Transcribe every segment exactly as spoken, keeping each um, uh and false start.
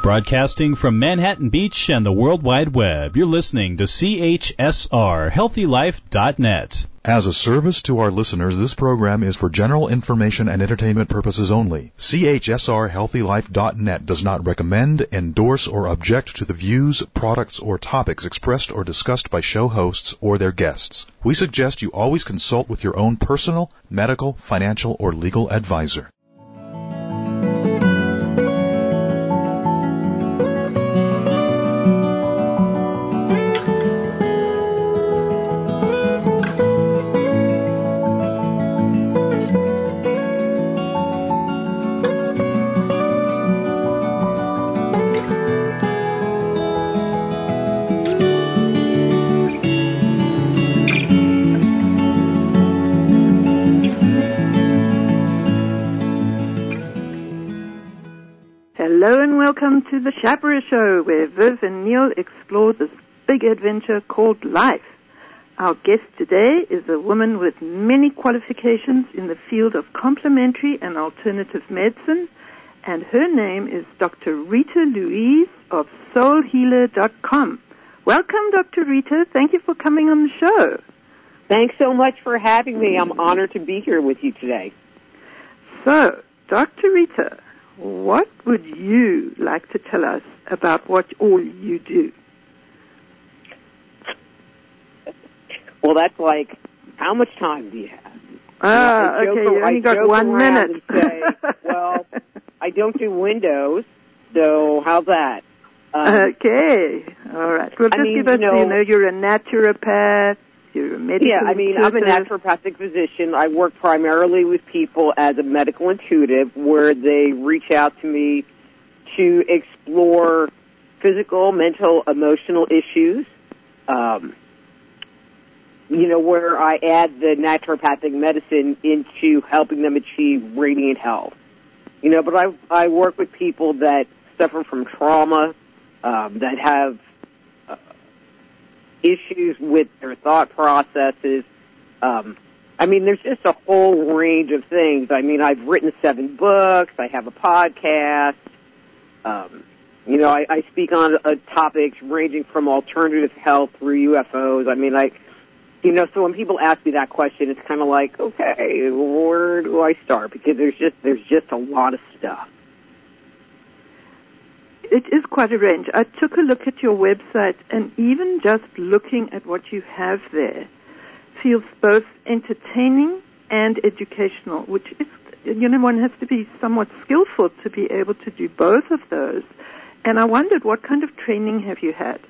Broadcasting from Manhattan Beach and the World Wide Web, you're listening to C H S R, healthy life dot net. As a service to our listeners, this program is for general information and entertainment purposes only. C H S R healthy life dot net does not recommend, endorse, or object to the views, products, or topics expressed or discussed by show hosts or their guests. We suggest you always consult with your own personal, medical, financial, or legal advisor. Hello and welcome to the Chaparral Show, where Viv and Neil explore this big adventure called life. Our guest today is a woman with many qualifications in the field of complementary and alternative medicine, and her name is Doctor Rita Louise of soul healer dot com. Welcome, Doctor Rita. Thank you for coming on the show. Thanks so much for having me. I'm honored to be here with you today. So, Doctor Rita, what would you like to tell us about what all you do? Well, that's like, how much time do you have? Ah, you know, okay, joke, you only I got one minute. And say, well, I don't do windows, so how's that? Um, okay, all right. Well, just I mean, give us, you know, you know, you're a naturopath, you're a medical Yeah, I mean, intuitive. I'm a naturopathic physician. I work primarily with people as a medical intuitive, where they reach out to me to explore physical, mental, emotional issues. Um, you know, where I add the naturopathic medicine into helping them achieve radiant health. You know, but I I work with people that suffer from trauma, um, that have uh, issues with their thought processes. Um, I mean, there's just a whole range of things. I mean, I've written seven books. I have a podcast. Um, you know, I, I speak on uh, topics ranging from alternative health through U F Os. I mean, I, you know, so when people ask me that question, it's kind of like, okay, where do I start? Because there's just there's just a lot of stuff. It is quite a range. I took a look at your website, and even just looking at what you have there feels both entertaining and educational, which is, you know, one has to be somewhat skillful to be able to do both of those. And I wondered, what kind of training have you had?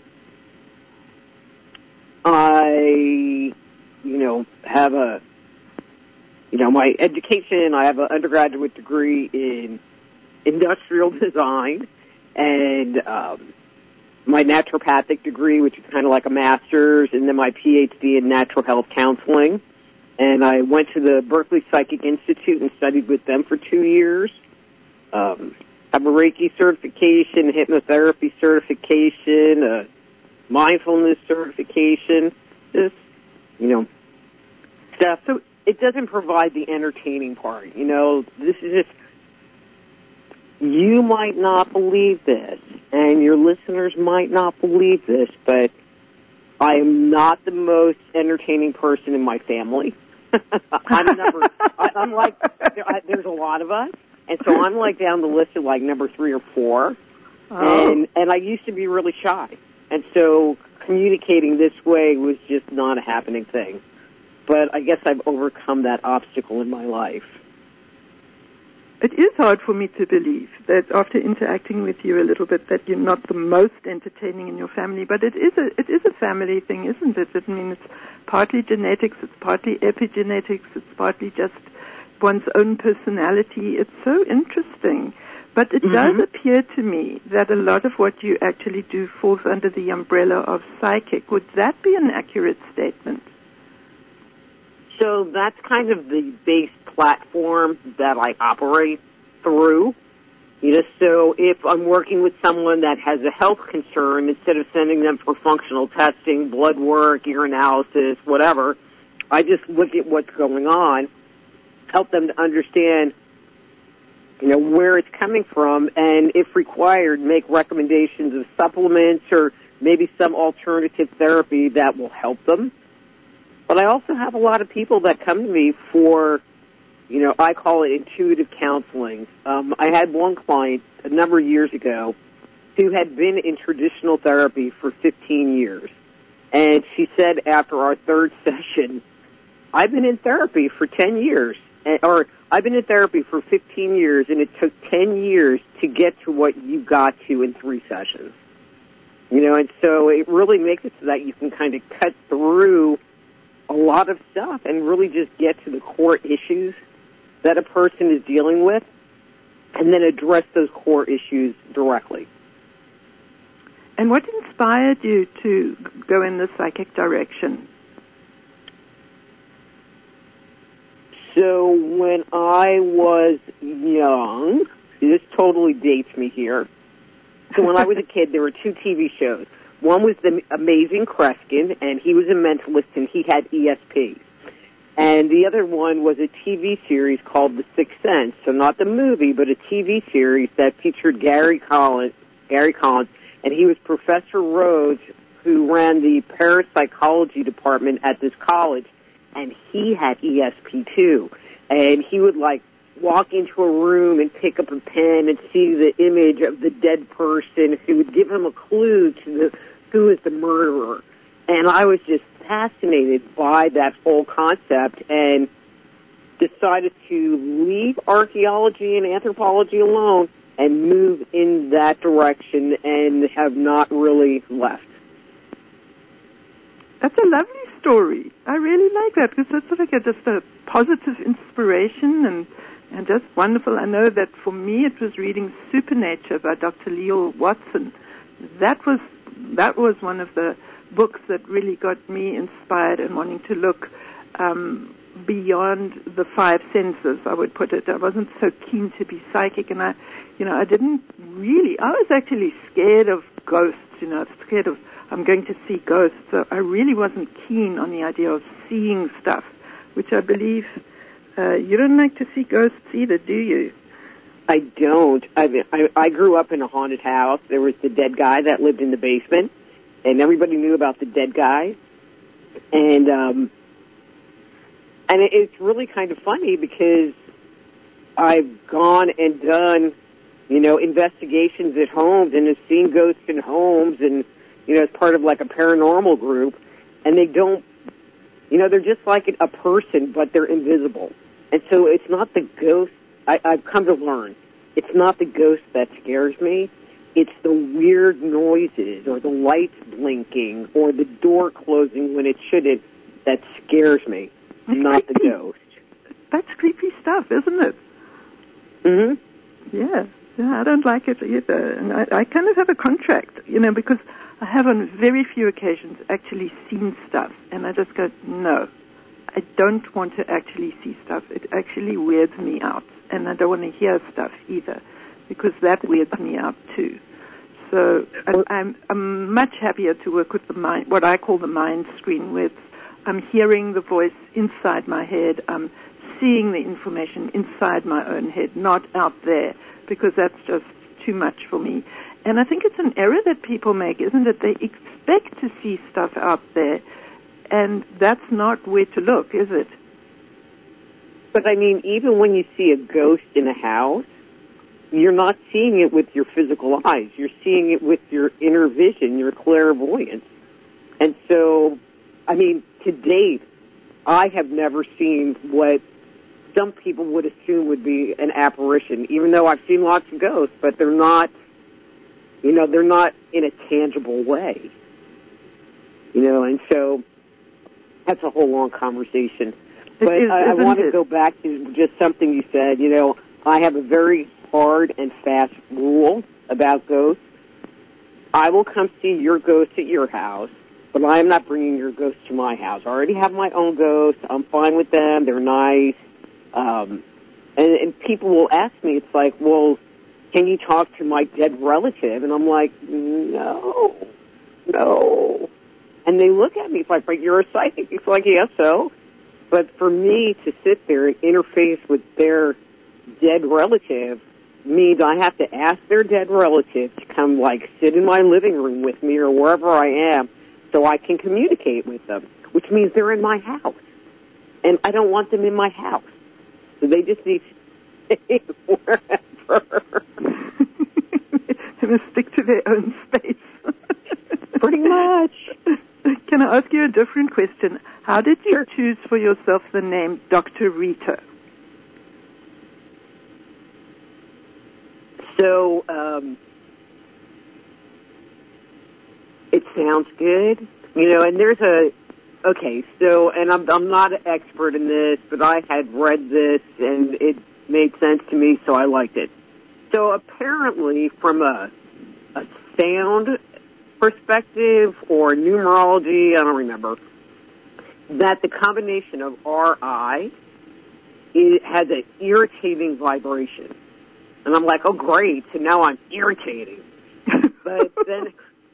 I, you know, have a, you know, my education, I have an undergraduate degree in industrial design, and um, my naturopathic degree, which is kind of like a master's, and then my P H D in natural health counseling. And I went to the Berkeley Psychic Institute and studied with them for two years. Um, I have a Reiki certification, hypnotherapy certification, a mindfulness certification, just, you know, stuff. So it doesn't provide the entertaining part. You know, this is just, you might not believe this, and your listeners might not believe this, but I am not the most entertaining person in my family. I'm number, I, I'm like, there, I, there's a lot of us, and so I'm like down the list of like number three or four, oh. and and I used to be really shy, and so communicating this way was just not a happening thing. But I guess I've overcome that obstacle in my life. It is hard for me to believe that after interacting with you a little bit that you're not the most entertaining in your family, but it is a it is a family thing, isn't it? I mean, it's partly genetics, it's partly epigenetics, it's partly just one's own personality. It's so interesting. But it mm-hmm. does appear to me that a lot of what you actually do falls under the umbrella of psychic. Would that be an accurate statement? So that's kind of the base platform that I operate through. You know, so if I'm working with someone that has a health concern, instead of sending them for functional testing, blood work, urinalysis, whatever, I just look at what's going on, help them to understand you know, where it's coming from, and if required, make recommendations of supplements or maybe some alternative therapy that will help them. But I also have a lot of people that come to me for, you know, I call it intuitive counseling. Um, I had one client a number of years ago who had been in traditional therapy for fifteen years. And she said after our third session, I've been in therapy for ten years, or I've been in therapy for fifteen years, and it took ten years to get to what you got to in three sessions. You know, and so it really makes it so that you can kind of cut through a lot of stuff and really just get to the core issues that a person is dealing with and then address those core issues directly. And what inspired you to go in the psychic direction? So when I was young, this totally dates me here. So when I was a kid, there were two T V shows. One was The Amazing Kreskin, and he was a mentalist, and he had E S P. And the other one was a T V series called The Sixth Sense. So not the movie, but a T V series that featured Gary Collins, Gary Collins, and he was Professor Rhodes, who ran the parapsychology department at this college, and he had E S P too. And he would, like, walk into a room and pick up a pen and see the image of the dead person who would give him a clue to the who is the murderer. And I was just fascinated by that whole concept and decided to leave archaeology and anthropology alone and move in that direction and have not really left. That's a lovely story. I really like that because it's sort of like a, just a positive inspiration and, and just wonderful. I know that for me it was reading Supernature by Doctor Leo Watson. That was that was one of the books that really got me inspired and wanting to look um, beyond the five senses, I would put it. I wasn't so keen to be psychic, and I, you know, I didn't really. I was actually scared of ghosts. You know, scared of I'm going to see ghosts. So I really wasn't keen on the idea of seeing stuff, which I believe uh, you don't like to see ghosts either, do you? I don't. I mean, I, I grew up in a haunted house. There was the dead guy that lived in the basement, and everybody knew about the dead guy. And um, and it, it's really kind of funny because I've gone and done, you know, investigations at homes and have seen ghosts in homes and, you know, as part of like a paranormal group, and they don't, you know, they're just like a person, but they're invisible. And so it's not the ghost. I, I've come to learn, it's not the ghost that scares me. It's the weird noises or the lights blinking or the door closing when it shouldn't that scares me, That's not creepy. the ghost. That's creepy stuff, isn't it? Mm-hmm. Yeah. Yeah, I don't like it either. And I, I kind of have a contract, you know, because I have on very few occasions actually seen stuff. And I just go, no, I don't want to actually see stuff. It actually weirds me out. And I don't want to hear stuff either, because that weirds me out too. So I, I'm, I'm much happier to work with the mind, what I call the mind screen, where I'm hearing the voice inside my head. I'm seeing the information inside my own head, not out there, because that's just too much for me. And I think it's an error that people make, isn't it? They expect to see stuff out there, and that's not where to look, is it? But, I mean, even when you see a ghost in a house, you're not seeing it with your physical eyes. You're seeing it with your inner vision, your clairvoyance. And so, I mean, to date, I have never seen what some people would assume would be an apparition, even though I've seen lots of ghosts, but they're not, you know, they're not in a tangible way. You know, and so that's a whole long conversation. But is, I, I want to it? go back to just something you said. You know, I have a very hard and fast rule about ghosts. I will come see your ghost at your house, but I am not bringing your ghost to my house. I already have my own ghosts. I'm fine with them. They're nice. Um, and, and people will ask me, it's like, well, can you talk to my dead relative? And I'm like, no, no. And they look at me, it's like, but you're a psychic. It's like, yes, so. But for me to sit there and interface with their dead relative, means I have to ask their dead relatives to come, like, sit in my living room with me or wherever I am so I can communicate with them, which means they're in my house. And I don't want them in my house. So they just need to stay wherever. They must stick to their own space. Pretty much. Can I ask you a different question? How did you Sure. choose for yourself the name Doctor Rita? So, um, it sounds good, you know, and there's a, okay, so, and I'm, I'm not an expert in this, but I had read this and it made sense to me, so I liked it. So apparently from a, a sound perspective or numerology, I don't remember, that the combination of R I it has an irritating vibration. And I'm like, oh, great, so now I'm irritating. But then,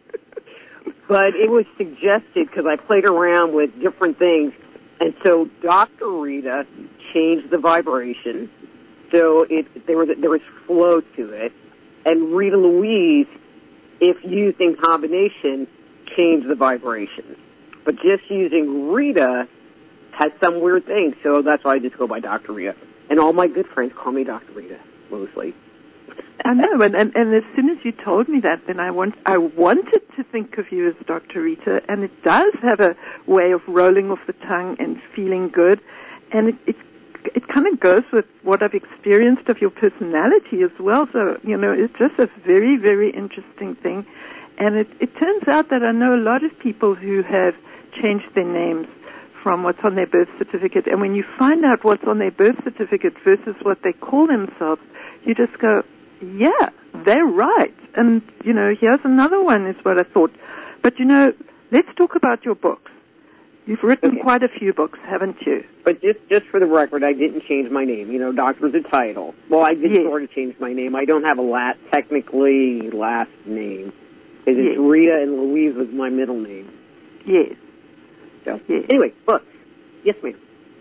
but it was suggested because I played around with different things. And so Doctor Rita changed the vibration. So it, there was, there was flow to it. And Rita Louise, if used in combination, changed the vibration. But just using Rita has some weird thing. So that's why I just go by Doctor Rita. And all my good friends call me Doctor Rita. Mostly. I know, and, and, and as soon as you told me that, then I want I wanted to think of you as Doctor Rita, and it does have a way of rolling off the tongue and feeling good, and it it, it kind of goes with what I've experienced of your personality as well. So you know, it's just a very very interesting thing, and it it turns out that I know a lot of people who have changed their names from what's on their birth certificate, and when you find out what's on their birth certificate versus what they call themselves, you just go, yeah, they're right. And, you know, here's another one is what I thought. But, you know, let's talk about your books. You've written Okay. quite a few books, haven't you? But just just for the record, I didn't change my name. You know, Doctor's a title. Well, I did Yes. sort of change my name. I don't have a last, technically last name. Because it's Yes. Rita and Louise was my middle name. Yes. So, Yes. anyway, books. Yes, ma'am.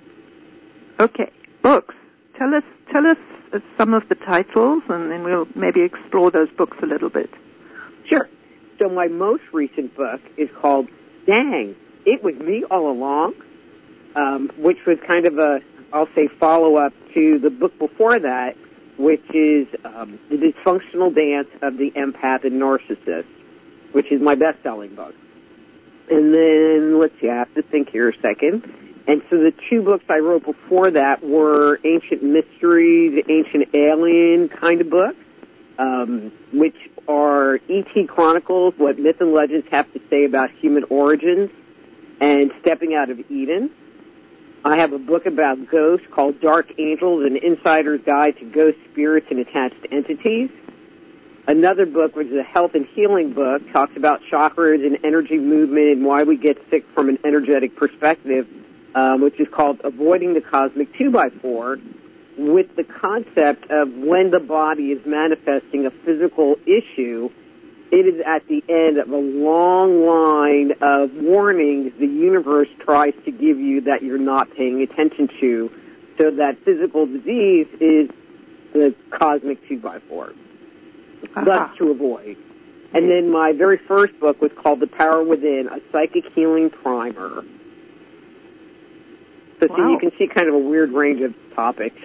Okay, books. Tell us, tell us uh, some of the titles, and then we'll maybe explore those books a little bit. Sure. So my most recent book is called Dang, It Was Me All Along, um, which was kind of a, I'll say, follow-up to the book before that, which is um, The Dysfunctional Dance of the Empath and Narcissist, which is my best-selling book. And then, let's see, I have to think here a second. And so the two books I wrote before that were Ancient Mysteries, Ancient Alien kind of books, um, which are E T Chronicles, What Myth and Legends Have to Say About Human Origins, and Stepping Out of Eden. I have a book about ghosts called Dark Angels, An Insider's Guide to Ghost Spirits and Attached Entities. Another book, which is a health and healing book, talks about chakras and energy movement and why we get sick from an energetic perspective, um, which is called Avoiding the Cosmic two by four, with the concept of when the body is manifesting a physical issue, it is at the end of a long line of warnings the universe tries to give you that you're not paying attention to, so that physical disease is the cosmic two by four. Uh-huh. Thus to avoid. And then my very first book was called The Power Within, a Psychic Healing Primer. So, Wow. so you can see kind of a weird range of topics.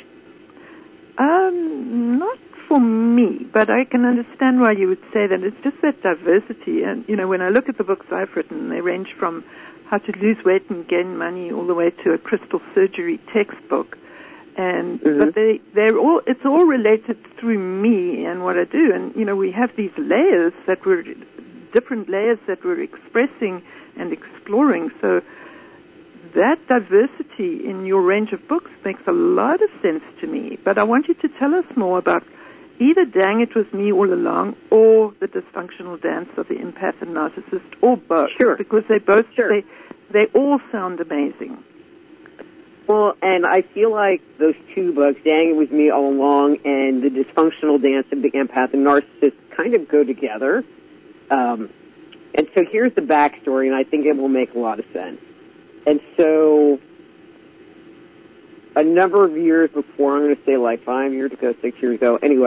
Um, not for me, but I can understand why you would say that. It's just that diversity. And, you know, when I look at the books I've written, they range from how to lose weight and gain money all the way to a crystal surgery textbook. And Mm-hmm. but they they're all it's all related through me and what I do. And you know, we have these layers that we're different layers that we're expressing and exploring. So that diversity in your range of books makes a lot of sense to me. But I want you to tell us more about either Dang, It Was Me All Along, or The Dysfunctional Dance of the Empath and Narcissist, or both. Sure. Because they both Sure. they they all sound amazing. Well, and I feel like those two books, Dang, It Was Me All Along, and The Dysfunctional Dance of the Empath and Narcissist, kind of go together. Um, and so here's the backstory, and I think it will make a lot of sense. And so a number of years before, I'm going to say like five years ago, six years ago, anyway,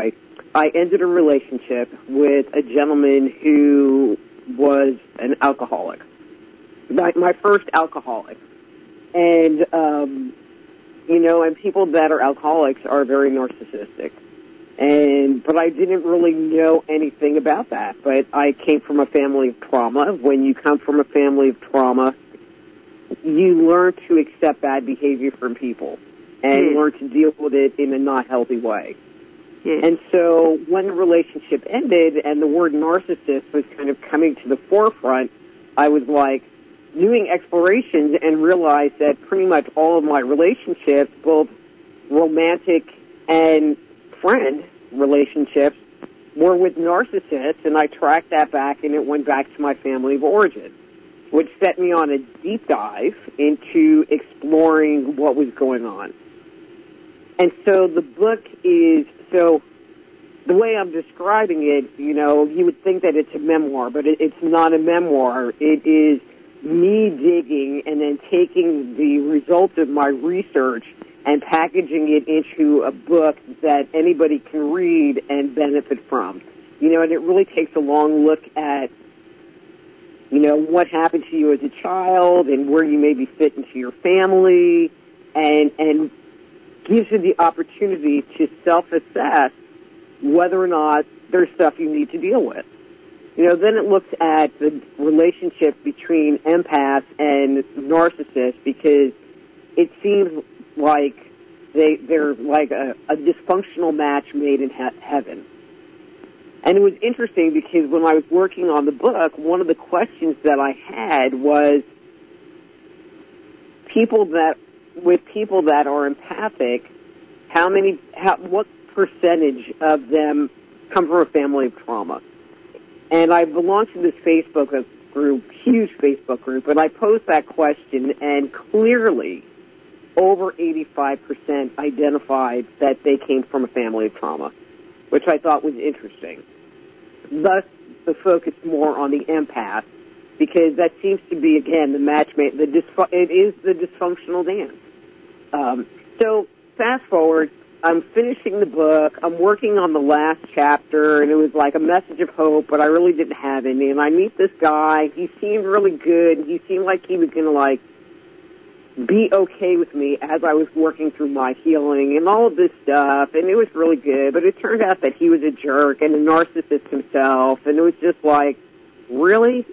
I ended a relationship with a gentleman who was an alcoholic, my, my first alcoholic. And, um, you know, and people that are alcoholics are very narcissistic. And, but I didn't really know anything about that. But I came from a family of trauma. When you come from a family of trauma, you learn to accept bad behavior from people and Yes. learn to deal with it in a not healthy way. Yes. And so when the relationship ended and the word narcissist was kind of coming to the forefront, I was like doing explorations and realized that pretty much all of my relationships, both romantic and friend relationships, were with narcissists, and I tracked that back and it went back to my family of origin, which set me on a deep dive into exploring what was going on. And so the book is, so the way I'm describing it, you know, you would think that it's a memoir, but it, it's not a memoir. It is me digging and then taking the results of my research and packaging it into a book that anybody can read and benefit from. You know, and it really takes a long look at, you know, what happened to you as a child and where you maybe fit into your family, and and gives you the opportunity to self-assess whether or not there's stuff you need to deal with. You know, then it looks at the relationship between empaths and narcissists, because it seems like they, they're like a, a dysfunctional match made in he- heaven. And it was interesting because when I was working on the book, one of the questions that I had was people that, with people that are empathic, how many, how, what percentage of them come from a family of trauma? And I belong to this Facebook group, huge Facebook group, and I posed that question, and clearly over eighty-five percent identified that they came from a family of trauma, which I thought was interesting. Thus, the focus more on the empath, because that seems to be, again, the match made, the dysfu- it is the dysfunctional dance. Um, so, fast forward, I'm finishing the book, I'm working on the last chapter, and it was like a message of hope, but I really didn't have any, and I meet this guy, he seemed really good, he seemed like he was going to, like, be okay with me as I was working through my healing and all of this stuff, and it was really good, but it turned out that he was a jerk and a narcissist himself, and it was just like, really?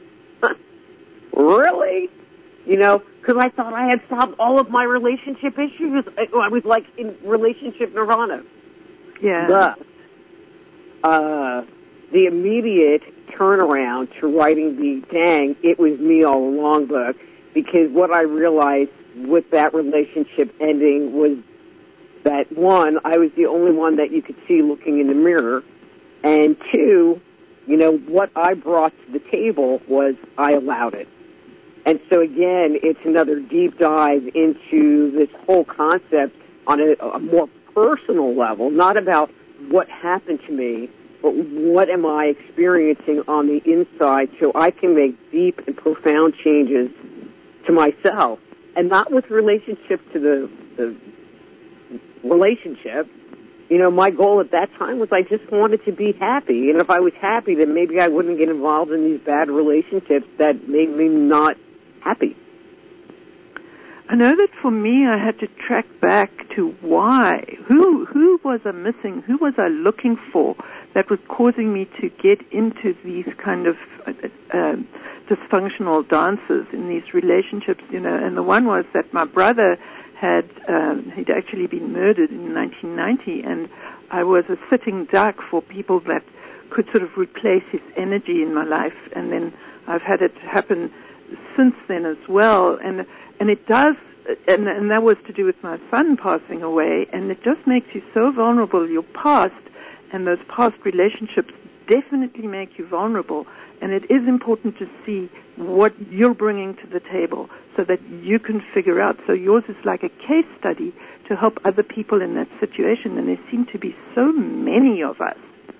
Really? You know, because I thought I had solved all of my relationship issues. I was like in relationship nirvana. Yeah. But uh, the immediate turnaround to writing the dang, it was me all along book, because what I realized with that relationship ending was that, one, I was the only one that you could see looking in the mirror, and two, you know, what I brought to the table was I allowed it. And so, again, it's another deep dive into this whole concept on a, a more personal level, not about what happened to me, but what am I experiencing on the inside so I can make deep and profound changes to myself, and not with relationship to the, the relationship. You know, my goal at that time was I just wanted to be happy, and if I was happy, then maybe I wouldn't get involved in these bad relationships that made me not happy. I know that for me, I had to track back to why. Who who was I missing? Who was I looking for that was causing me to get into these kind of uh, uh, dysfunctional dances in these relationships? You know, and the one was that my brother had um, he'd actually been murdered in nineteen ninety, and I was a sitting duck for people that could sort of replace his energy in my life, and then I've had it happen since then as well, and and it does, and, and that was to do with my son passing away, and it just makes you so vulnerable. Your past and those past relationships definitely make you vulnerable, and it is important to see what you're bringing to the table so that you can figure out. So yours is like a case study to help other people in that situation, and there seem to be so many of us.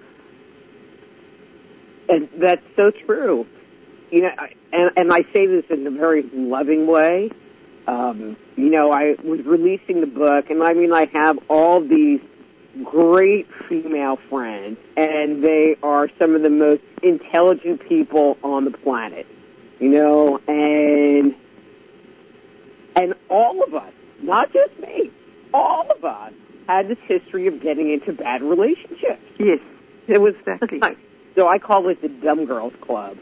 And that's so true. You know, and, and I say this in a very loving way. Um, you know, I was releasing the book, and I mean, I have all these great female friends, and they are some of the most intelligent people on the planet, you know, and and all of us, not just me, all of us had this history of getting into bad relationships. Yes, it was exactly. So I call it the Dumb Girls Club.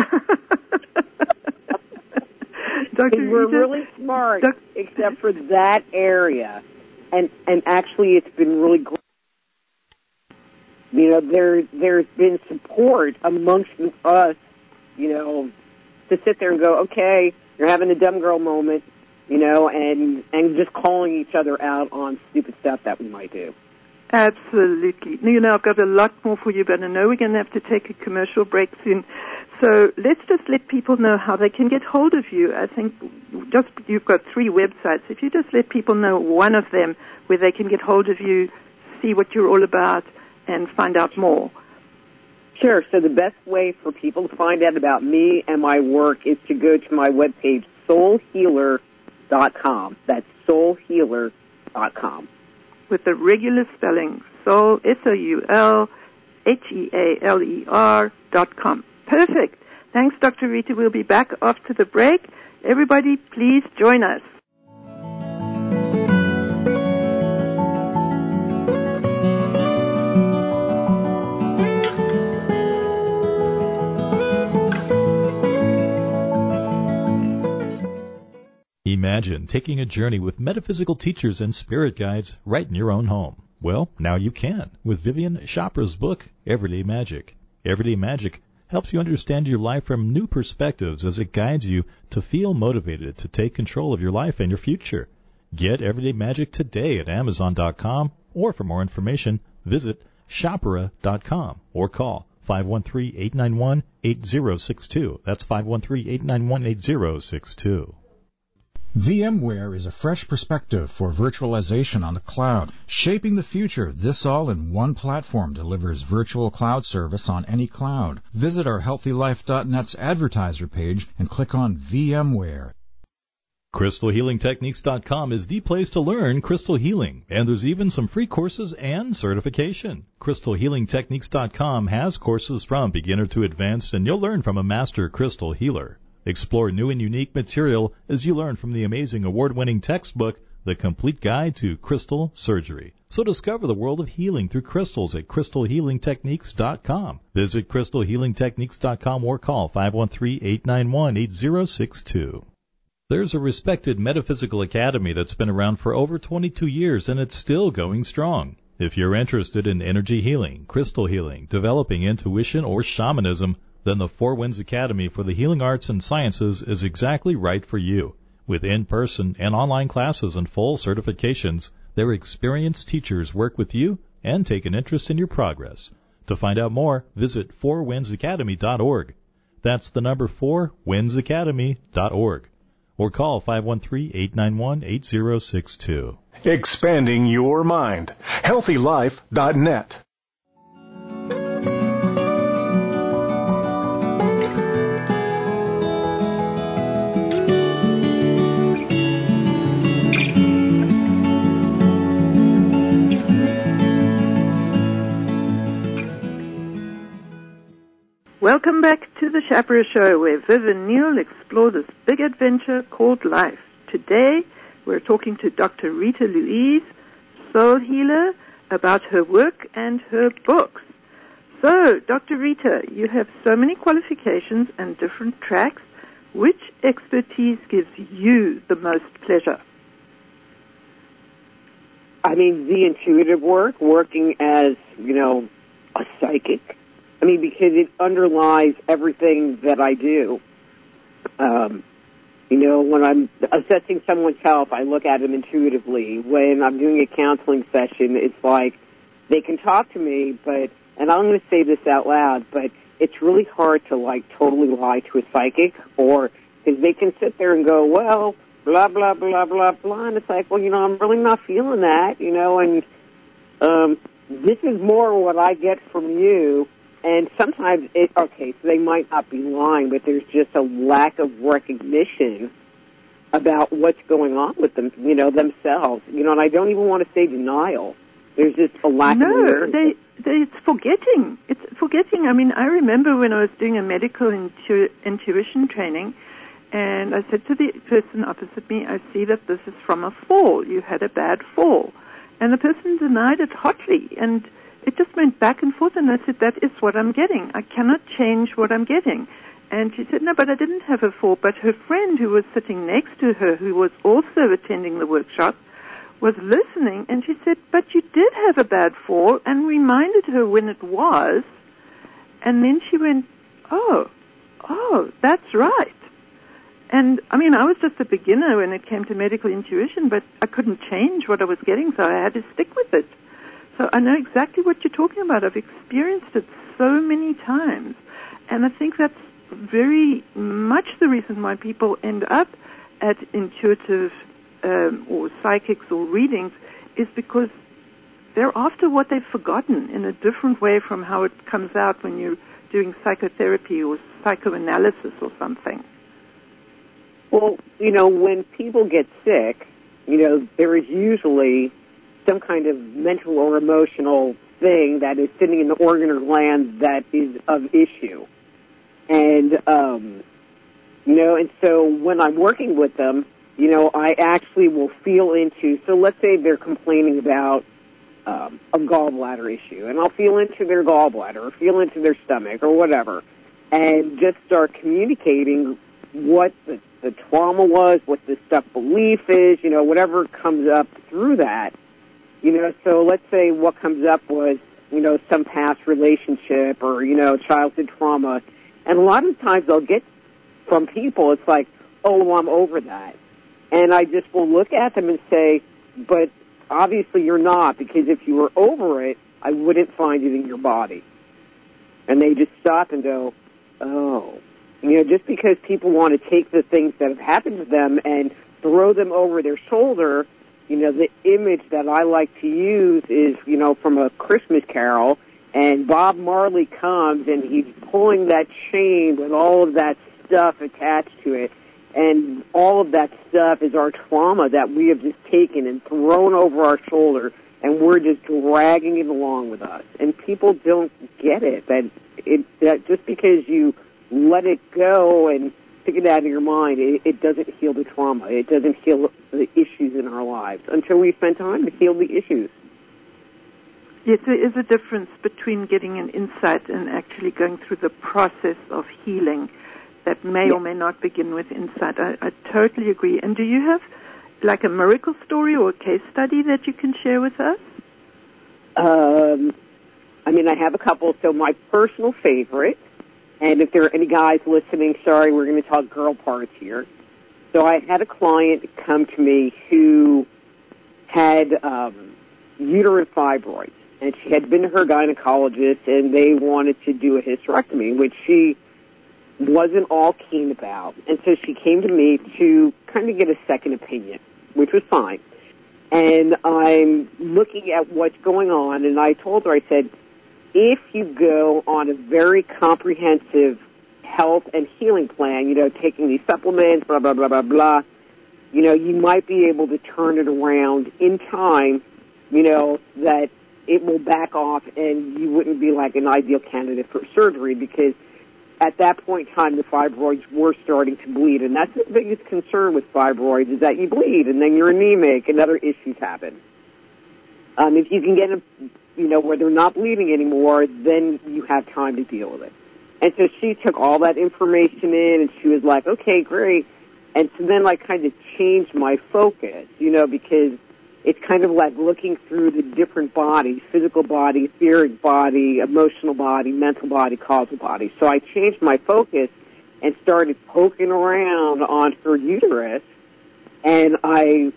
Doctor We're Rita, really smart, Doc- except for that area, and and actually, it's been really great. You know, there there's been support amongst us. You know, to sit there and go, okay, you're having a dumb girl moment. You know, and and just calling each other out on stupid stuff that we might do. Absolutely. You know, I've got a lot more for you, but I know we're going to have to take a commercial break soon. So let's just let people know how they can get hold of you. I think just you've got three websites. If you just let people know one of them where they can get hold of you, see what you're all about, and find out more. Sure. So the best way for people to find out about me and my work is to go to my webpage, soul healer dot com. That's soul healer dot com. With the regular spelling, soul, S O U L, H E A L E R dot com. Perfect. Thanks, Doctor Rita. We'll be back after the break. Everybody, please join us. Imagine taking a journey with metaphysical teachers and spirit guides right in your own home. Well, now you can with Vivian Chopra's book, Everyday Magic. Everyday Magic helps you understand your life from new perspectives as it guides you to feel motivated to take control of your life and your future. Get Everyday Magic today at amazon dot com, or for more information, visit chopra dot com or call five one three, eight nine one, eight zero six two. That's five one three, eight nine one, eight zero six two. VMware is a fresh perspective for virtualization on the cloud. Shaping the future, this all in one platform delivers virtual cloud service on any cloud. Visit our healthy life dot net's advertiser page and click on VMware. crystal healing techniques dot com is the place to learn crystal healing, and there's even some free courses and certification. crystal healing techniques dot com has courses from beginner to advanced, and you'll learn from a master crystal healer. Explore new and unique material as you learn from the amazing award-winning textbook, The Complete Guide to Crystal Surgery. So discover the world of healing through crystals at crystal healing techniques dot com. Visit crystal healing techniques dot com or call five one three, eight nine one, eight zero six two. There's a respected metaphysical academy that's been around for over twenty-two years, and it's still going strong. If you're interested in energy healing, crystal healing, developing intuition, or shamanism, then the Four Winds Academy for the Healing Arts and Sciences is exactly right for you. With in-person and online classes and full certifications, their experienced teachers work with you and take an interest in your progress. To find out more, visit four winds academy dot org. That's the number four winds academy dot org. Or call five one three, eight nine one, eight zero six two. Expanding your mind. healthy life dot net. Welcome back to the Chopra Show, where Viv and Neil explore this big adventure called life. Today, we're talking to Doctor Rita Louise, soul healer, about her work and her books. So, Doctor Rita, you have so many qualifications and different tracks. Which expertise gives you the most pleasure? I mean, the intuitive work, working as, you know, a psychic. I mean, because it underlies everything that I do. Um, you know, when I'm assessing someone's health, I look at them intuitively. When I'm doing a counseling session, it's like they can talk to me, but, and I'm going to say this out loud, but it's really hard to, like, totally lie to a psychic, or because they can sit there and go, well, blah, blah, blah, blah, blah, and it's like, well, you know, I'm really not feeling that, you know, and um, this is more what I get from you. And sometimes, it, okay, so they might not be lying, but there's just a lack of recognition about what's going on with them, you know, themselves. You know, and I don't even want to say denial, There's just a lack no, of awareness. they, they, it's forgetting. It's forgetting. I mean, I remember when I was doing a medical intu- intuition training, and I said to the person opposite me, I see that this is from a fall. You had a bad fall. And the person denied it hotly, and it just went back and forth, and I said, that is what I'm getting. I cannot change what I'm getting. And she said, no, but I didn't have a fall. But her friend who was sitting next to her, who was also attending the workshop, was listening, and she said, but you did have a bad fall, and reminded her when it was. And then she went, oh, oh, that's right. And, I mean, I was just a beginner when it came to medical intuition, but I couldn't change what I was getting, so I had to stick with it. So I know exactly what you're talking about. I've experienced it so many times. And I think that's very much the reason why people end up at intuitive um, or psychics or readings, is because they're after what they've forgotten in a different way from how it comes out when you're doing psychotherapy or psychoanalysis or something. Well, you know, when people get sick, you know, there is usually some kind of mental or emotional thing that is sitting in the organ or gland that is of issue. And, um, you know, and so when I'm working with them, you know, I actually will feel into, so let's say they're complaining about um, a gallbladder issue, and I'll feel into their gallbladder or feel into their stomach or whatever, and just start communicating what the, the trauma was, what the stuck belief is, you know, whatever comes up through that. You know, so let's say what comes up was, you know, some past relationship or, you know, childhood trauma. And a lot of times I'll get from people, it's like, oh, well, I'm over that. And I just will look at them and say, but obviously you're not, because if you were over it, I wouldn't find it in your body. And they just stop and go, oh. You know, just because people want to take the things that have happened to them and throw them over their shoulder, you know, the image that I like to use is, you know, from A Christmas Carol, and Bob Marley comes and he's pulling that chain with all of that stuff attached to it, and all of that stuff is our trauma that we have just taken and thrown over our shoulder, and we're just dragging it along with us. And people don't get it, that it that just because you let it go and pick it out of your mind, it, it doesn't heal the trauma. It doesn't heal the issues in our lives until we spend time to heal the issues. Yes, there is a difference between getting an insight and actually going through the process of healing that may yeah. or may not begin with insight. I, I totally agree. And do you have like a miracle story or a case study that you can share with us? Um, I mean, I have a couple. So my personal favorite, and if there are any guys listening, sorry, we're going to talk girl parts here. So I had a client come to me who had um, uterine fibroids, and she had been to her gynecologist, and they wanted to do a hysterectomy, which she wasn't all keen about. And so she came to me to kind of get a second opinion, which was fine. And I'm looking at what's going on, and I told her, I said, if you go on a very comprehensive health and healing plan, you know, taking these supplements, blah, blah, blah, blah, blah, you know, you might be able to turn it around in time, you know, that it will back off and you wouldn't be like an ideal candidate for surgery, because at that point in time the fibroids were starting to bleed. And that's the biggest concern with fibroids, is that you bleed and then you're anemic and other issues happen. Um, if you can get them, you know, where they're not bleeding anymore, then you have time to deal with it. And so she took all that information in, and she was like, okay, great. And so then I kind of changed my focus, you know, because it's kind of like looking through the different bodies, physical body, etheric body, emotional body, mental body, causal body. So I changed my focus and started poking around on her uterus, and I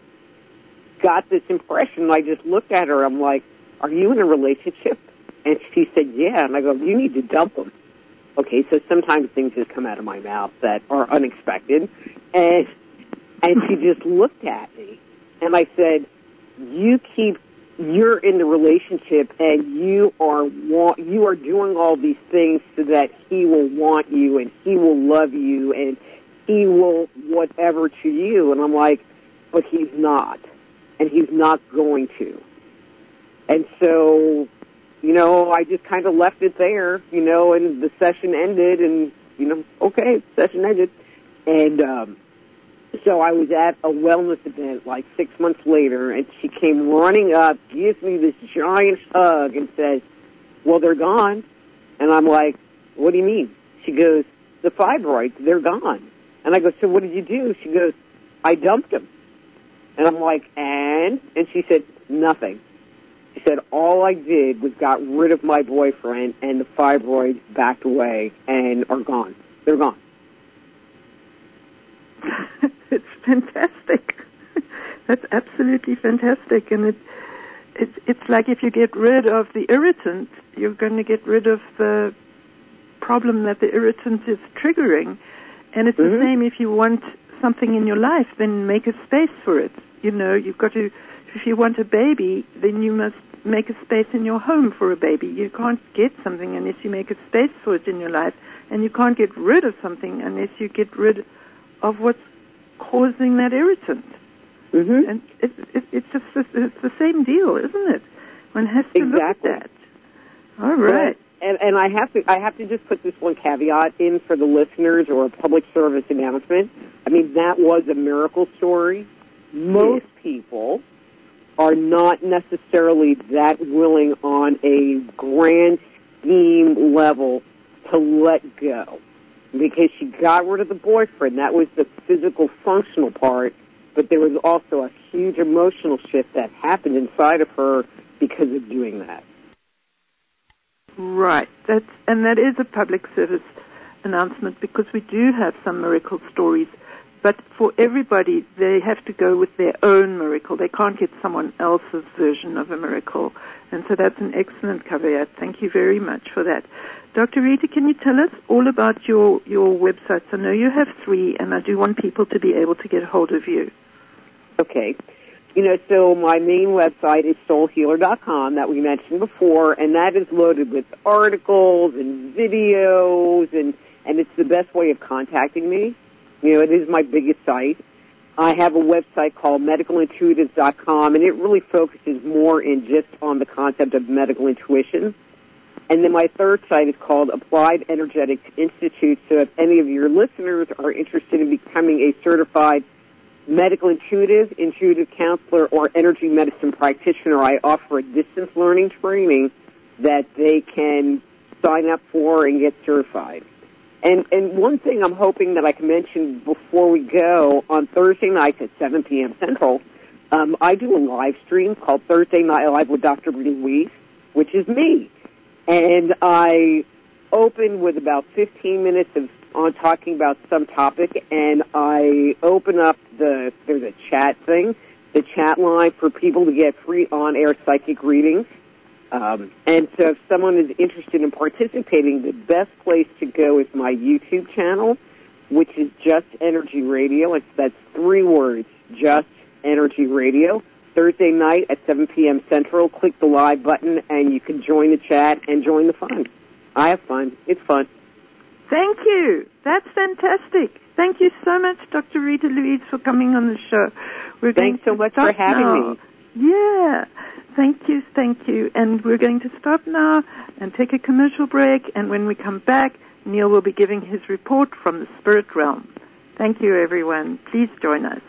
got this impression. I just looked at her. I'm like, are you in a relationship? And she said, yeah. And I go, you need to dump them. Okay, so sometimes things just come out of my mouth that are unexpected. And and she just looked at me. And I said, you keep, you're in the relationship, and you are want, you are doing all these things so that he will want you, and he will love you, and he will whatever to you. And I'm like, but he's not. And he's not going to. And so, you know, I just kind of left it there, you know, and the session ended, and, you know, okay, session ended. And um, so I was at a wellness event like six months later, and she came running up, gives me this giant hug, and says, well, they're gone. And I'm like, what do you mean? She goes, the fibroids, they're gone. And I go, so what did you do? She goes, I dumped them. And I'm like, and? And she said, nothing. She said, all I did was got rid of my boyfriend, and the fibroids backed away and are gone. They're gone. It's fantastic. That's absolutely fantastic. And it, it, it's like if you get rid of the irritant, you're going to get rid of the problem that the irritant is triggering. And it's mm-hmm. the same if you want something in your life, then make a space for it. You know, you've got to, if you want a baby, then you must make a space in your home for a baby. You can't get something unless you make a space for it in your life. And you can't get rid of something unless you get rid of what's causing that irritant. Mm-hmm. And it, it, it's just it's the same deal, isn't it? One has to exactly. look at that. All right. But, and and I have to I have to just put this one caveat in for the listeners, or a public service announcement. I mean, that was a miracle story. Most yes. people are not necessarily that willing on a grand scheme level to let go, because she got rid of the boyfriend. That was the physical, functional part, but there was also a huge emotional shift that happened inside of her because of doing that. Right. That's, and that is a public service announcement, because we do have some miracle stories, but for everybody, they have to go with their own miracle. They can't get someone else's version of a miracle. And so that's an excellent caveat. Thank you very much for that. Doctor Rita, can you tell us all about your, your websites? I know you have three, and I do want people to be able to get hold of you. Okay. You know, so my main website is soul healer dot com, that we mentioned before, and that is loaded with articles and videos, and, and it's the best way of contacting me. You know, it is my biggest site. I have a website called medical intuitives dot com, and it really focuses more in just on the concept of medical intuition. And then my third site is called Applied Energetics Institute. So if any of your listeners are interested in becoming a certified medical intuitive, intuitive counselor, or energy medicine practitioner, I offer a distance learning training that they can sign up for and get certified. And and one thing I'm hoping that I can mention before we go, on Thursday nights at seven p.m. Central, um, I do a live stream called Thursday Night Live with Doctor Rita Louise, which is me. And I open with about fifteen minutes of on talking about some topic, and I open up the, there's a chat thing, the chat line for people to get free on-air psychic readings. Um, and so if someone is interested in participating, the best place to go is my YouTube channel, which is Just Energy Radio. It's, that's three words, Just Energy Radio. Thursday night at seven p.m. Central, click the live button, and you can join the chat and join the fun. I have fun. It's fun. Thank you. That's fantastic. Thank you so much, Doctor Rita Louise, for coming on the show. We're Thanks so much for having now. me. Yeah. Thank you, thank you. And we're going to stop now and take a commercial break, and when we come back, Neil will be giving his report from the spirit realm. Thank you, everyone. Please join us.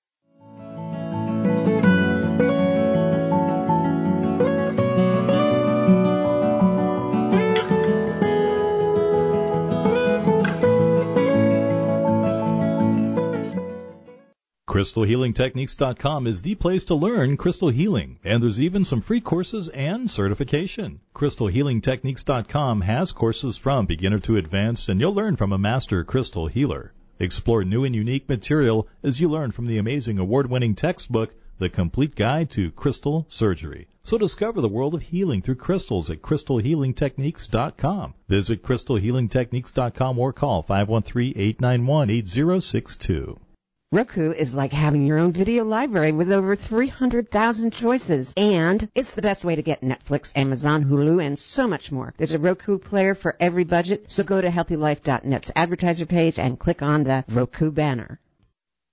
crystal healing techniques dot com is the place to learn crystal healing, and there's even some free courses and certification. crystal healing techniques dot com has courses from beginner to advanced, and you'll learn from a master crystal healer. Explore new and unique material as you learn from the amazing award-winning textbook, The Complete Guide to Crystal Surgery. So discover the world of healing through crystals at crystal healing techniques dot com. Visit crystal healing techniques dot com or call five one three, eight nine one, eight zero six two. Roku is like having your own video library with over three hundred thousand choices. And it's the best way to get Netflix, Amazon, Hulu, and so much more. There's a Roku player for every budget, so go to healthy life dot net's advertiser page and click on the Roku banner.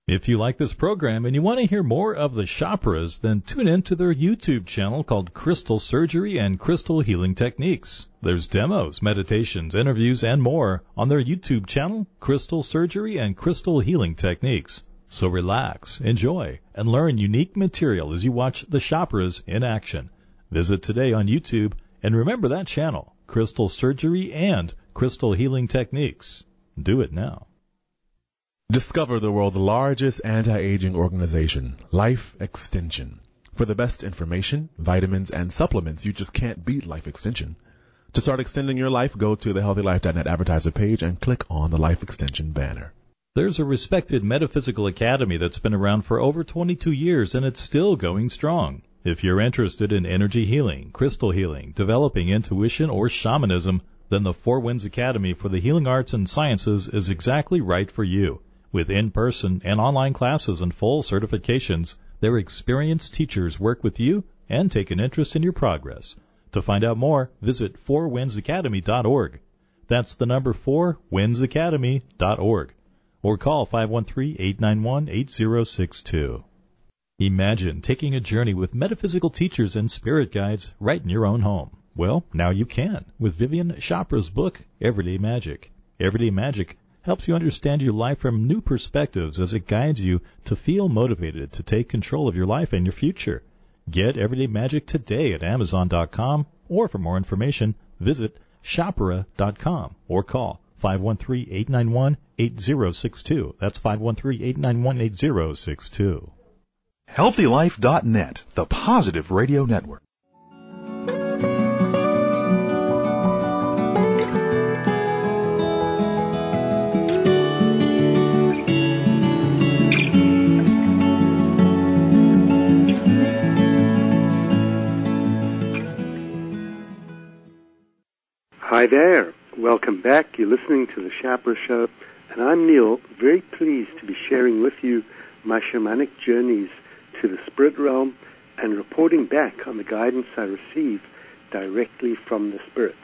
If you like this program and you want to hear more of the Chopras, then tune in to their YouTube channel called Crystal Surgery and Crystal Healing Techniques. There's demos, meditations, interviews, and more on their YouTube channel, Crystal Surgery and Crystal Healing Techniques. So relax, enjoy, and learn unique material as you watch the Chopras in action. Visit today on YouTube, and remember that channel, Crystal Surgery and Crystal Healing Techniques. Do it now. Discover the world's largest anti-aging organization, Life Extension. For the best information, vitamins, and supplements, you just can't beat Life Extension. To start extending your life, go to the healthy life dot net advertiser page and click on the Life Extension banner. There's a respected metaphysical academy that's been around for over twenty-two years, and it's still going strong. If you're interested in energy healing, crystal healing, developing intuition, or shamanism, then the Four Winds Academy for the Healing Arts and Sciences is exactly right for you. With in-person and online classes and full certifications, their experienced teachers work with you and take an interest in your progress. To find out more, visit four winds academy dot org. That's the number four winds academy dot org. Or call five one three, eight nine one, eight zero six two. Imagine taking a journey with metaphysical teachers and spirit guides right in your own home. Well, now you can with Vivian Chopra's book, Everyday Magic. Everyday Magic helps you understand your life from new perspectives as it guides you to feel motivated to take control of your life and your future. Get Everyday Magic today at amazon dot com, or for more information, visit chopra dot com or call five one three, eight nine one, eight zero six two. That's five one three, eight nine one, eight zero six two. healthy life dot net, the positive radio network. Hi there. Welcome back. You're listening to The Chopra Show, and I'm Neil, very pleased to be sharing with you my shamanic journeys to the spirit realm and reporting back on the guidance I receive directly from the spirits.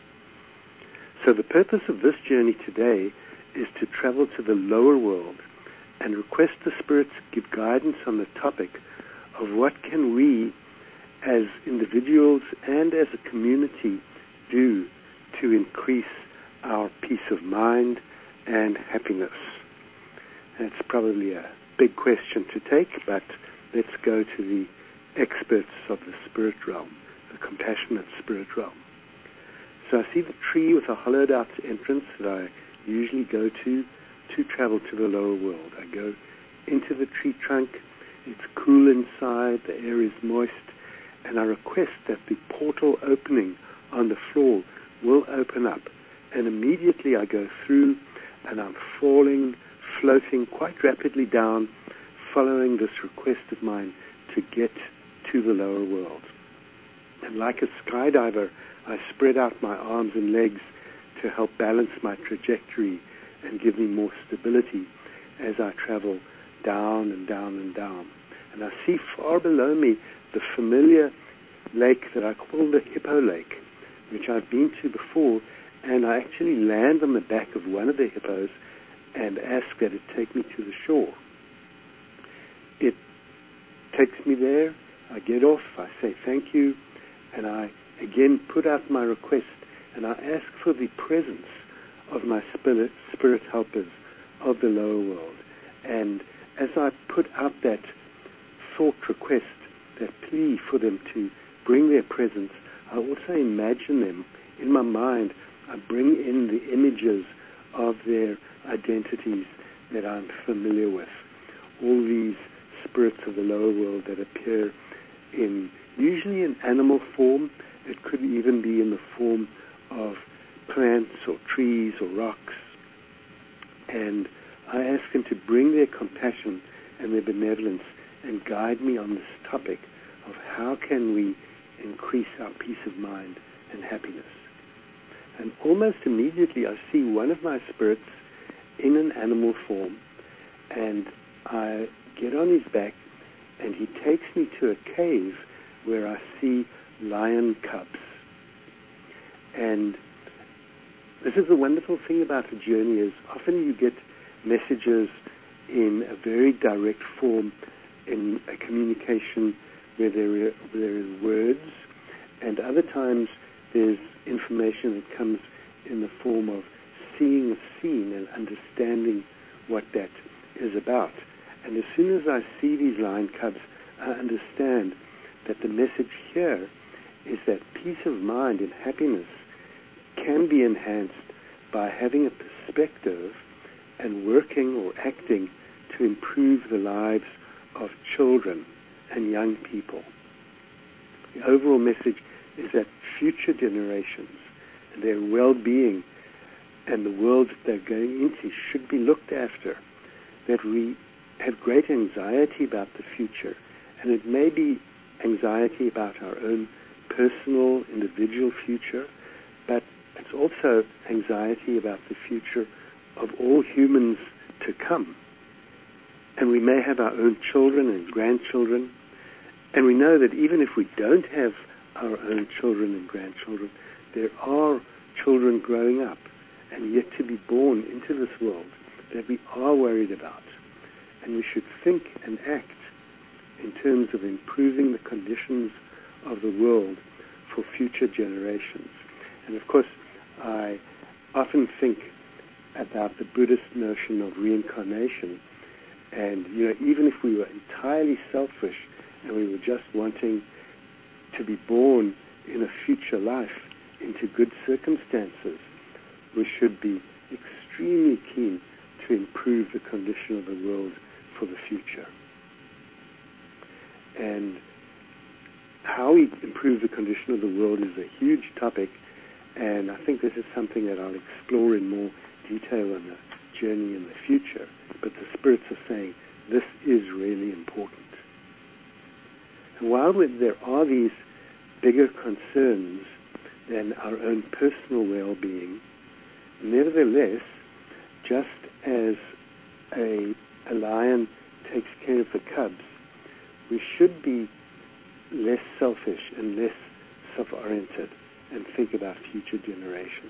So the purpose of this journey today is to travel to the lower world and request the spirits give guidance on the topic of what can we as individuals and as a community do to increase our peace of mind and happiness. That's probably a big question to take, but let's go to the experts of the spirit realm, the compassionate spirit realm. So I see the tree with a hollowed out entrance that I usually go to to travel to the lower world. I go into the tree trunk, it's cool inside, the air is moist, and I request that the portal opening on the floor will open up, and immediately I go through and I'm falling, floating quite rapidly down, following this request of mine to get to the lower world. And like a skydiver, I spread out my arms and legs to help balance my trajectory and give me more stability as I travel down and down and down. And I see far below me the familiar lake that I call the Hippo Lake, which I've been to before, and I actually land on the back of one of the hippos and ask that it take me to the shore. It takes me there, I get off, I say thank you, and I again put out my request, and I ask for the presence of my spirit, spirit helpers of the lower world. And as I put out that thought request, that plea for them to bring their presence, I also imagine them in my mind. I bring in the images of their identities that I'm familiar with. All these spirits of the lower world that appear in usually in animal form. It could even be in the form of plants or trees or rocks. And I ask them to bring their compassion and their benevolence and guide me on this topic of how can we increase our peace of mind and happiness. And almost immediately I see one of my spirits in an animal form, and I get on his back, and he takes me to a cave where I see lion cubs. And this is the wonderful thing about a journey, is often you get messages in a very direct form, in a communication where there are, where there are words, and other times there's information that comes in the form of seeing a scene and understanding what that is about. And as soon as I see these lion cubs, I understand that the message here is that peace of mind and happiness can be enhanced by having a perspective and working or acting to improve the lives of children and young people. The overall message is that future generations and their well-being and the world that they're going into should be looked after, that we have great anxiety about the future, and it may be anxiety about our own personal, individual future, but it's also anxiety about the future of all humans to come. And we may have our own children and grandchildren, and we know that even if we don't have our own children and grandchildren, there are children growing up and yet to be born into this world that we are worried about. And we should think and act in terms of improving the conditions of the world for future generations. And of course, I often think about the Buddhist notion of reincarnation. And, you know, even if we were entirely selfish and we were just wanting to be born in a future life into good circumstances, we should be extremely keen to improve the condition of the world for the future. And how we improve the condition of the world is a huge topic, and I think this is something that I'll explore in more detail on the journey in the future. But the spirits are saying this is really important. And while there are these bigger concerns than our own personal well-being, nevertheless, just as a, a lion takes care of the cubs, we should be less selfish and less self-oriented and think about future generations.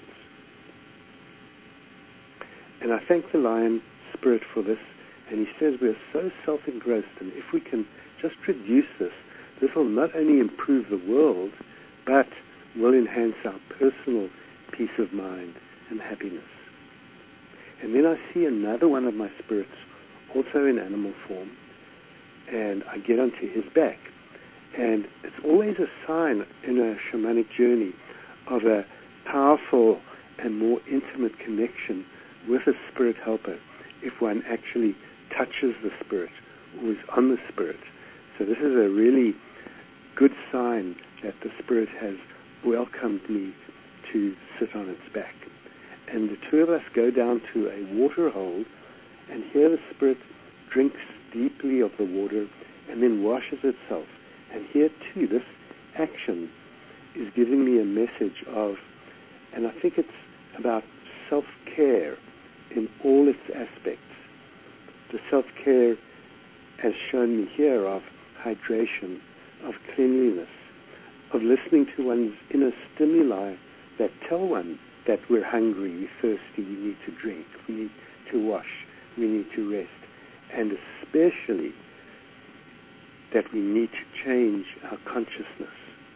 And I thank the lion spirit for this, and he says we're so self-engrossed, and if we can just reduce this, this will not only improve the world, but will enhance our personal peace of mind and happiness. And then I see another one of my spirits, also in animal form, and I get onto his back. And it's always a sign in a shamanic journey of a powerful and more intimate connection with a spirit helper if one actually touches the spirit or is on the spirit. So this is a really good sign that the spirit has welcomed me to sit on its back. And the two of us go down to a water hole, and here the spirit drinks deeply of the water and then washes itself. And here too, this action is giving me a message of, and I think it's about self-care in all its aspects. The self-care has shown me here of hydration, of cleanliness, of listening to one's inner stimuli that tell one that we're hungry, we're thirsty, we need to drink, we need to wash, we need to rest, and especially that we need to change our consciousness.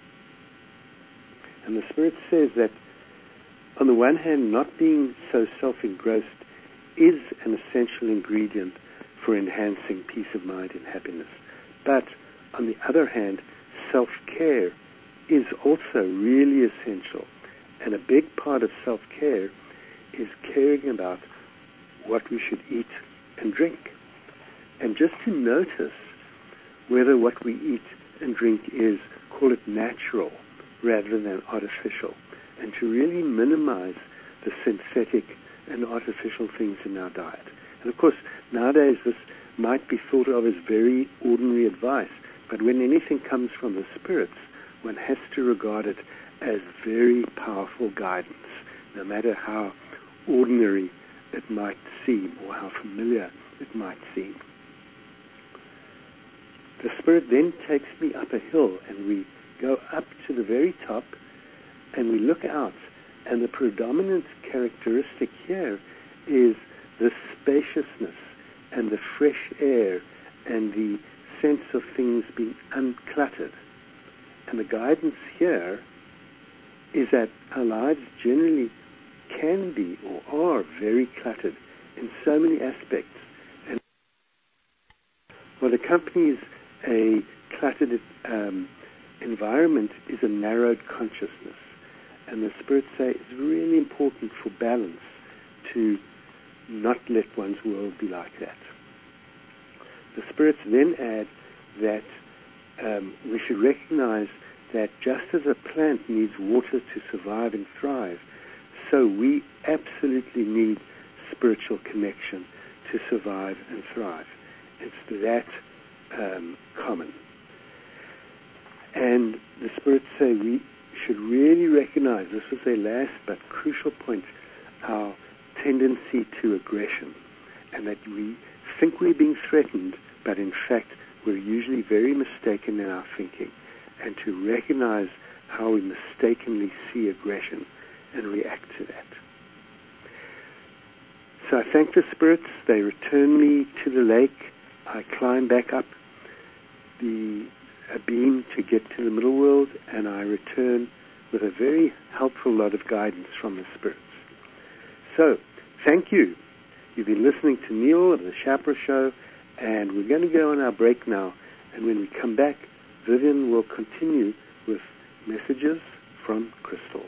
And the Spirit says that, on the one hand, not being so self-engrossed is an essential ingredient for enhancing peace of mind and happiness. But, on the other hand, self-care is also really essential. And a big part of self-care is caring about what we should eat and drink. And just to notice whether what we eat and drink is, call it natural rather than artificial, and to really minimize the synthetic and artificial things in our diet. And of course, nowadays this might be thought of as very ordinary advice, but when anything comes from the spirits, one has to regard it as very powerful guidance, no matter how ordinary it might seem or how familiar it might seem. The Spirit then takes me up a hill, and we go up to the very top, and we look out, and the predominant characteristic here is the spaciousness and the fresh air and the sense of things being uncluttered. And the guidance here is that our lives generally can be or are very cluttered in so many aspects. And what accompanies a cluttered um, environment is a narrowed consciousness. And the spirits say it's really important for balance to not let one's world be like that. The spirits then add that um, we should recognize that just as a plant needs water to survive and thrive, so we absolutely need spiritual connection to survive and thrive. It's that um, common. And the spirits say we should really recognize, this is their last but crucial point, our tendency to aggression, and that we think we're being threatened, but in fact we're usually very mistaken in our thinking, and to recognize how we mistakenly see aggression and react to that. So I thank the spirits. They return me to the lake. I climb back up the a beam to get to the middle world, and I return with a very helpful lot of guidance from the spirits. So, thank you. You've been listening to Neil of the Chapra Show, and we're going to go on our break now. And when we come back, Vivian will continue with messages from crystals.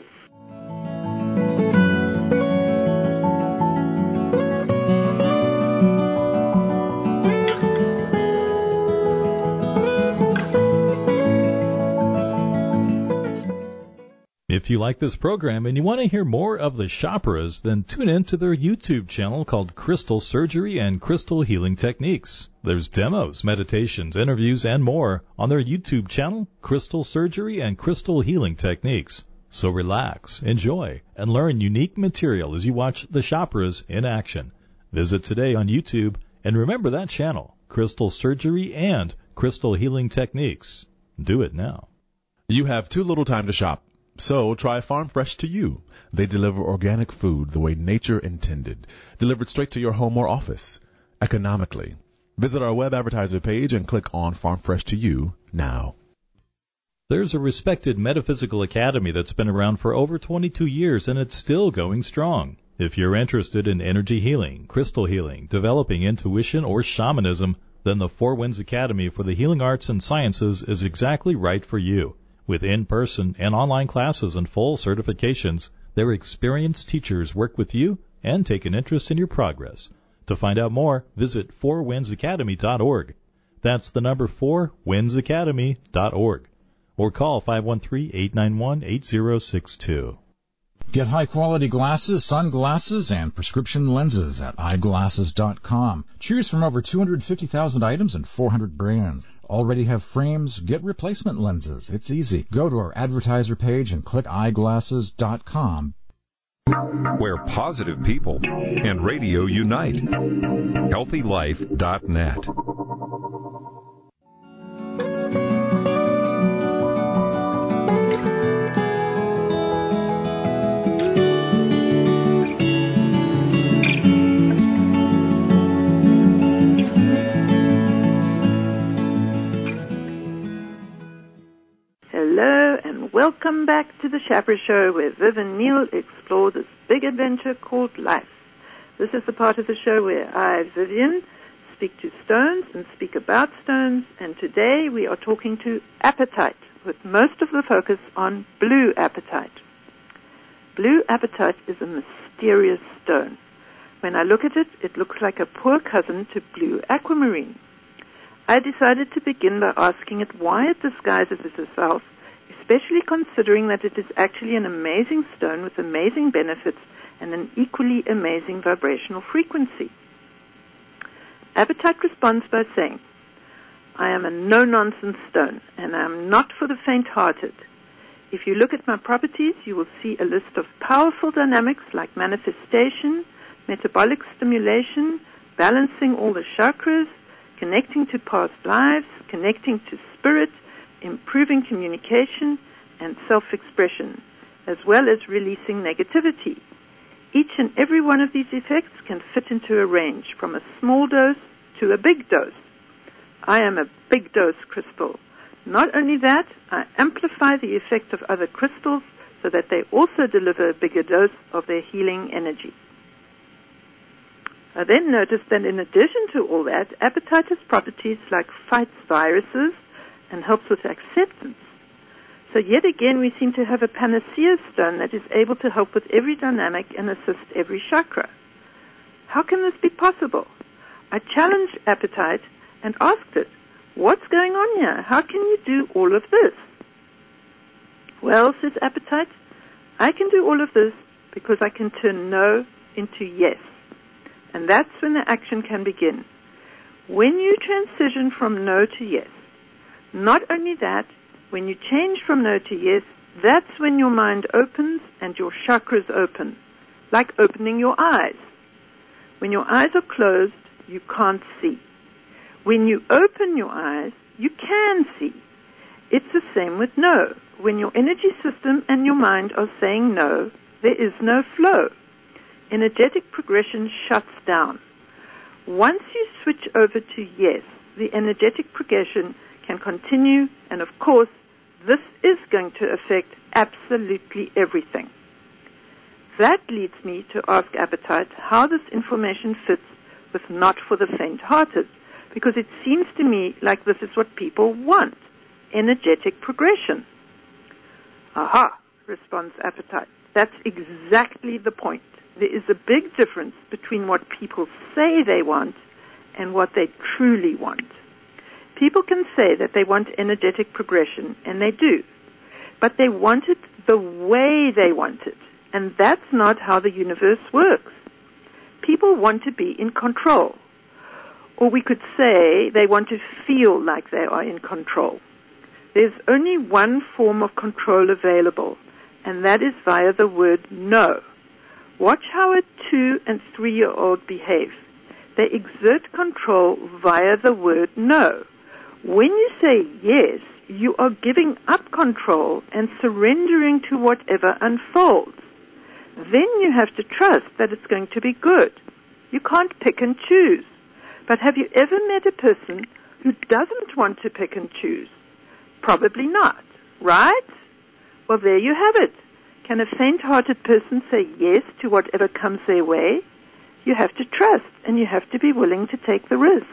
If you like this program and you want to hear more of the Chapras, then tune in to their YouTube channel called Crystal Surgery and Crystal Healing Techniques. There's demos, meditations, interviews, and more on their YouTube channel, Crystal Surgery and Crystal Healing Techniques. So relax, enjoy, and learn unique material as you watch the Chapras in action. Visit today on YouTube, and remember that channel, Crystal Surgery and Crystal Healing Techniques. Do it now. You have too little time to shop. So try Farm Fresh to You. They deliver organic food the way nature intended, delivered straight to your home or office, economically. Visit our web advertiser page and click on Farm Fresh to You now. There's a respected metaphysical academy that's been around for over twenty-two years, and it's still going strong. If you're interested in energy healing, crystal healing, developing intuition, or shamanism, then the Four Winds Academy for the Healing Arts and Sciences is exactly right for you. With in-person and online classes and full certifications, their experienced teachers work with you and take an interest in your progress. To find out more, visit four winds academy dot org. That's the number four winds academy dot org. Or call five one three, eight nine one, eight zero six two. Get high-quality glasses, sunglasses, and prescription lenses at eyeglasses dot com. Choose from over two hundred fifty thousand items and four hundred brands. Already have frames? Get replacement lenses. It's easy. Go to our advertiser page and click eyeglasses dot com. Where positive people and radio unite. healthy life dot net. Hello and welcome back to the Chapra Show, where Viv and Neil explore this big adventure called life. This is the part of the show where I, Vivian, speak to stones and speak about stones, and today we are talking to apatite, with most of the focus on blue apatite. Blue apatite is a mysterious stone. When I look at it, it looks like a poor cousin to blue aquamarine. I decided to begin by asking it why it disguises itself, especially considering that it is actually an amazing stone with amazing benefits and an equally amazing vibrational frequency. Apatite responds by saying, I am a no-nonsense stone, and I am not for the faint-hearted. If you look at my properties, you will see a list of powerful dynamics like manifestation, metabolic stimulation, balancing all the chakras, connecting to past lives, connecting to spirit, improving communication and self-expression, as well as releasing negativity. Each and every one of these effects can fit into a range from a small dose to a big dose. I am a big dose crystal. Not only that, I amplify the effect of other crystals so that they also deliver a bigger dose of their healing energy. I then noticed that in addition to all that, apatite has properties like fights viruses and helps with acceptance. So yet again, we seem to have a panacea stone that is able to help with every dynamic and assist every chakra. How can this be possible? I challenged apatite and asked it, what's going on here? How can you do all of this? Well, says apatite, I can do all of this because I can turn no into yes. And that's when the action can begin. When you transition from no to yes, not only that, when you change from no to yes, that's when your mind opens and your chakras open, like opening your eyes. When your eyes are closed, you can't see. When you open your eyes, you can see. It's the same with no. When your energy system and your mind are saying no, there is no flow. Energetic progression shuts down. Once you switch over to yes, the energetic progression can continue, and of course, this is going to affect absolutely everything. That leads me to ask apatite how this information fits with not for the faint-hearted, because it seems to me like this is what people want, energetic progression. Aha, responds apatite. That's exactly the point. There is a big difference between what people say they want and what they truly want. People can say that they want energetic progression, and they do, but they want it the way they want it, and that's not how the universe works. People want to be in control, or we could say they want to feel like they are in control. There's only one form of control available, and that is via the word no. Watch how a two- and three-year-old behave. They exert control via the word no. When you say yes, you are giving up control and surrendering to whatever unfolds. Then you have to trust that it's going to be good. You can't pick and choose. But have you ever met a person who doesn't want to pick and choose? Probably not, right? Well, there you have it. Can a faint-hearted person say yes to whatever comes their way? You have to trust, and you have to be willing to take the risk.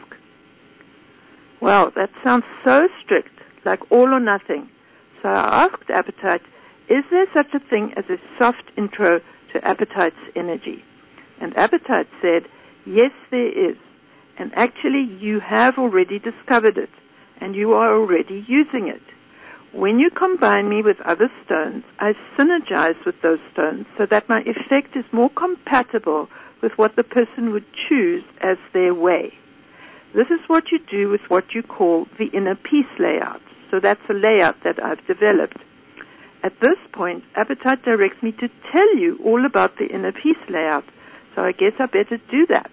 Well, that sounds so strict, like all or nothing. So I asked apatite, is there such a thing as a soft intro to apatite's energy? And apatite said, yes, there is. And actually, you have already discovered it, and you are already using it. When you combine me with other stones, I synergize with those stones so that my effect is more compatible with what the person would choose as their way. This is what you do with what you call the inner peace layout. So that's a layout that I've developed. At this point, apatite directs me to tell you all about the inner peace layout, so I guess I better do that.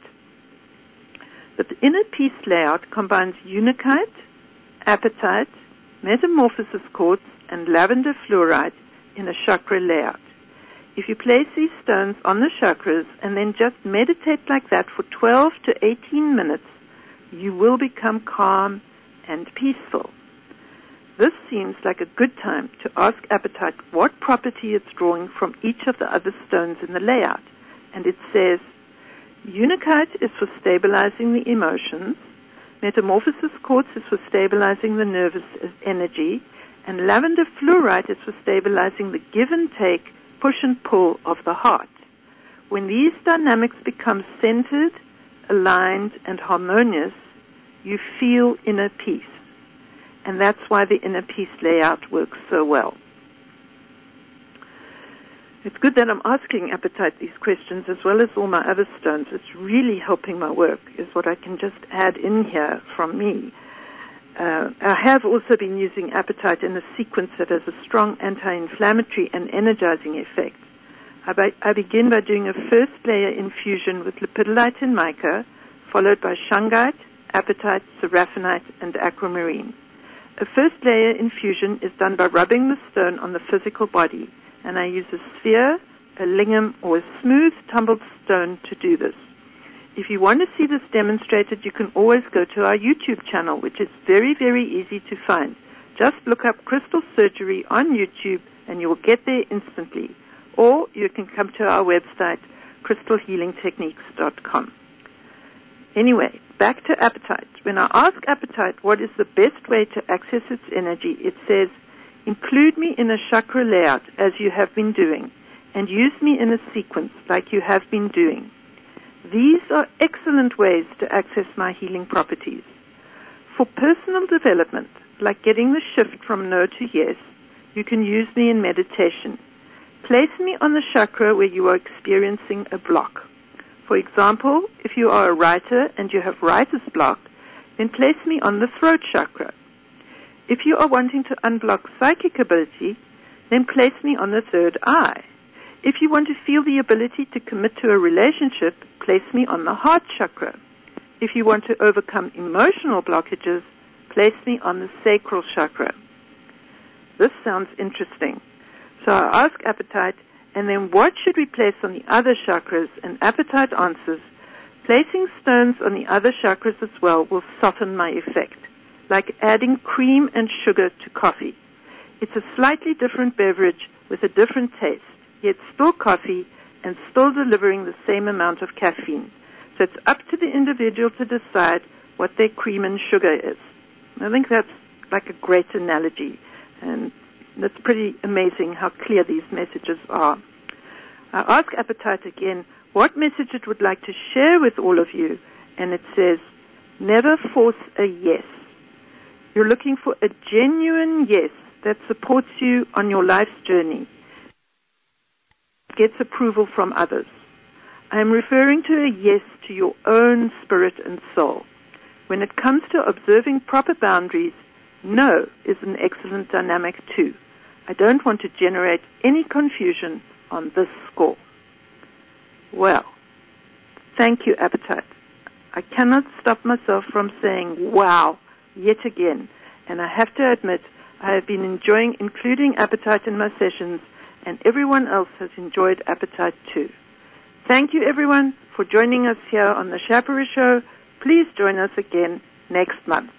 The inner peace layout combines unakite, apatite, metamorphosis quartz, and lavender fluorite in a chakra layout. If you place these stones on the chakras and then just meditate like that for twelve to eighteen minutes, you will become calm and peaceful. This seems like a good time to ask apatite what property it's drawing from each of the other stones in the layout. And it says, unakite is for stabilizing the emotions, metamorphosis quartz is for stabilizing the nervous energy, and lavender fluorite is for stabilizing the give and take, push and pull of the heart. When these dynamics become centered, aligned, and harmonious, you feel inner peace. And that's why the inner peace layout works so well. It's good that I'm asking apatite these questions as well as all my other stones. It's really helping my work, is what I can just add in here from me. Uh, I have also been using apatite in a sequence that has a strong anti-inflammatory and energizing effect. I, be, I begin by doing a first layer infusion with lepidolite and mica, followed by shungite, apatite, seraphinite, and aquamarine. A first layer infusion is done by rubbing the stone on the physical body, and I use a sphere, a lingam, or a smooth tumbled stone to do this. If you want to see this demonstrated, you can always go to our YouTube channel, which is very, very easy to find. Just look up Crystal Surgery on YouTube and you will get there instantly. Or you can come to our website, crystal healing techniques dot com. Anyway, back to appetite. When I ask appetite what is the best way to access its energy, it says, include me in a chakra layout as you have been doing, and use me in a sequence like you have been doing. These are excellent ways to access my healing properties. For personal development, like getting the shift from no to yes, you can use me in meditation. Place me on the chakra where you are experiencing a block. For example, if you are a writer and you have writer's block, then place me on the throat chakra. If you are wanting to unblock psychic ability, then place me on the third eye. If you want to feel the ability to commit to a relationship, place me on the heart chakra. If you want to overcome emotional blockages, place me on the sacral chakra. This sounds interesting. So I ask appetite, and then what should we place on the other chakras? And appetite answers, placing stones on the other chakras as well will soften my effect, like adding cream and sugar to coffee. It's a slightly different beverage with a different taste, yet still coffee and still delivering the same amount of caffeine. So it's up to the individual to decide what their cream and sugar is. I think that's like a great analogy, and it's pretty amazing how clear these messages are. I ask appetite again what message it would like to share with all of you, and it says, never force a yes. You're looking for a genuine yes that supports you on your life's journey, gets approval from others. I am referring to a yes to your own spirit and soul. When it comes to observing proper boundaries, no is an excellent dynamic too. I don't want to generate any confusion on this score. Well, thank you, appetite. I cannot stop myself from saying, wow, yet again. And I have to admit, I have been enjoying including appetite in my sessions, and everyone else has enjoyed appetite too. Thank you, everyone, for joining us here on the Shapira Show. Please join us again next month.